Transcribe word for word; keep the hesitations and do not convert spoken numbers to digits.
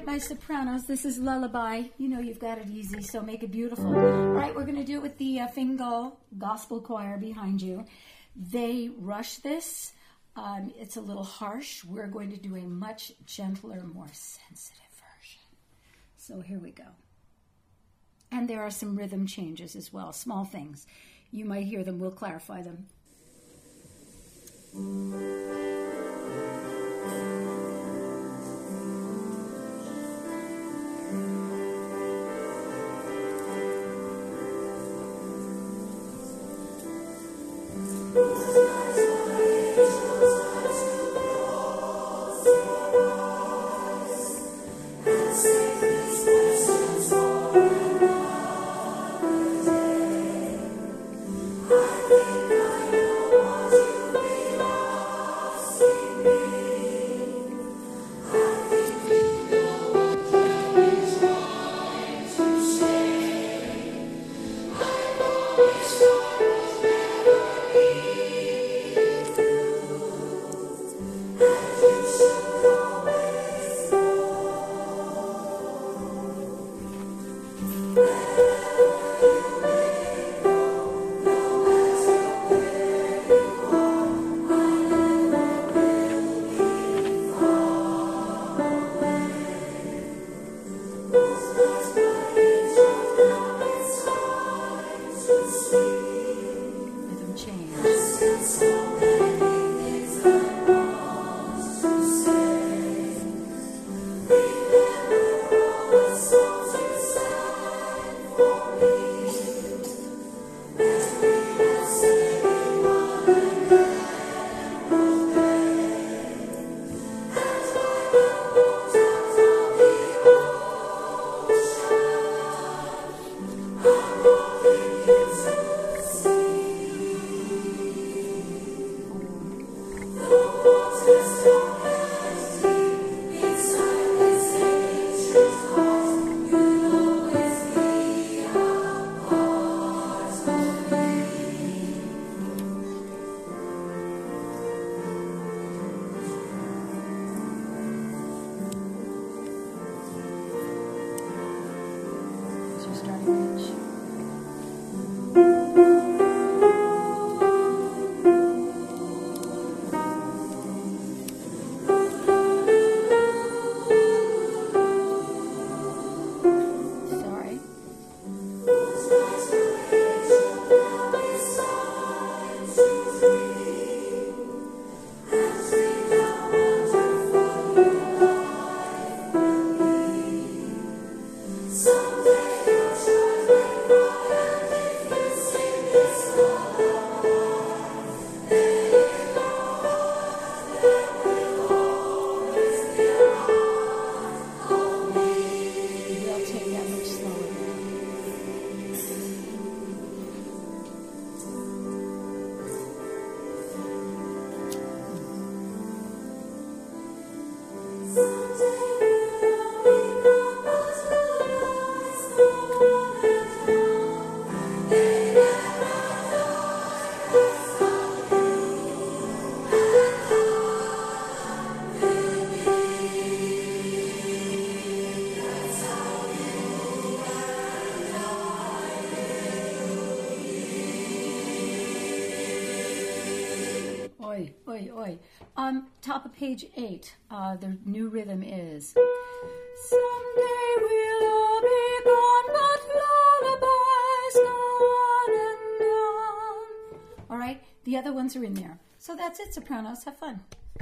my sopranos, this is Lullaby. You know you've got it easy, so make it beautiful. All right, we're going to do it with the uh, Fingal Gospel Choir behind you. They rush this. Um, it's a little harsh. We're going to do a much gentler, more sensitive version. So here we go. And there are some rhythm changes as well, small things. You might hear them. We'll clarify them. Oi, oi, oi. Um, top of page eight, uh, the new rhythm is someday we'll all be gone, but lullabies go on and on. All right, the other ones are in there. So that's it, sopranos. Have fun.